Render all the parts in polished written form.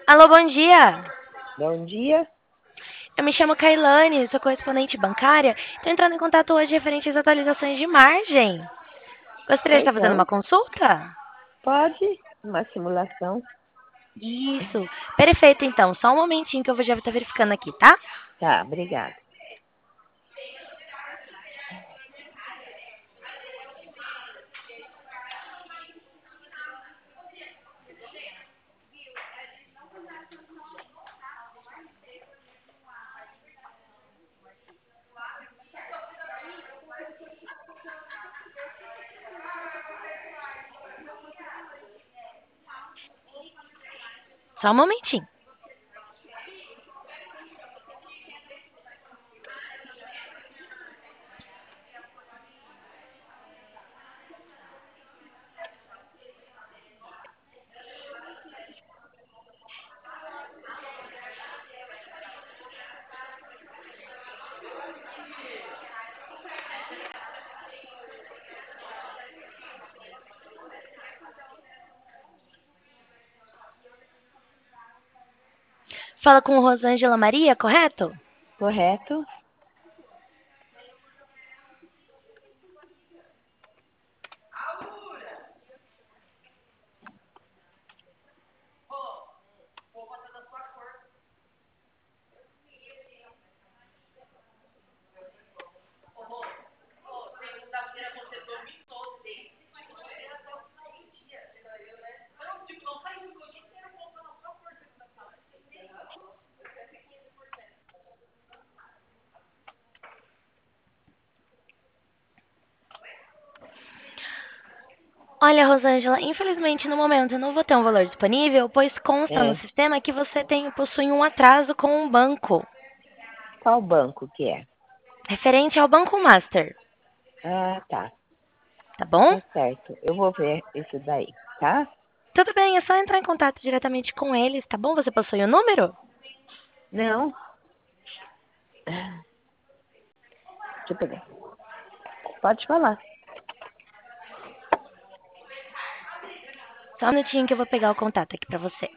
Alô, bom dia. Bom dia. Eu me chamo Kailane, sou correspondente bancária. Estou entrando em contato hoje referente às atualizações de margem. Gostaria de Pois estar fazendo não? uma consulta? Pode? Uma simulação? Isso. Perfeito, então. Só um momentinho que eu vou já estar verificando aqui, tá? Tá, obrigada. Só um momentinho. Fala com Rosângela Maria, correto? Correto? Olha, Rosângela, infelizmente no momento eu não vou ter um valor disponível, pois consta no É. sistema que você possui um atraso com um banco, Qual banco que é? referente ao Banco Master, Ah, tá. tá bom? Tá certo. Eu vou ver isso daí, tá? Tudo bem, é só entrar em contato diretamente com eles, tá bom? Você possui o número? Não? Deixa eu pegar. Pode falar. Só um minutinho que eu vou pegar o contato aqui pra você.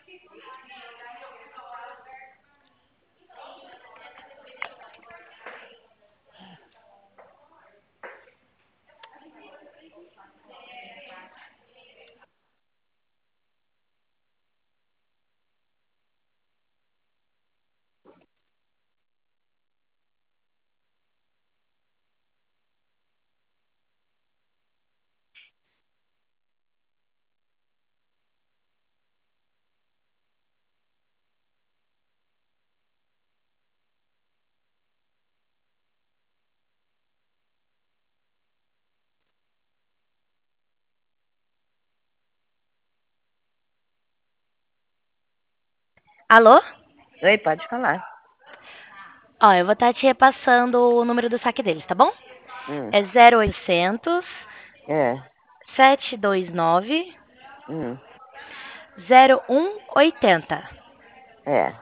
Alô? Oi, pode falar. Ó, eu vou estar te repassando o número do saque deles, tá bom? Hum. É 0800 É. 729 Hum. 0180. É.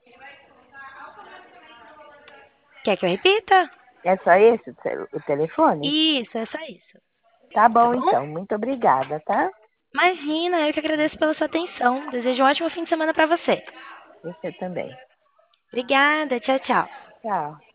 Quer que eu repita? É só esse o telefone? Isso, é só isso. Tá Tá bom, bom? então. Muito obrigada, tá? Imagina, eu que agradeço pela sua atenção. Desejo um ótimo fim de semana pra você. Você também. Obrigada, tchau, tchau. Tchau.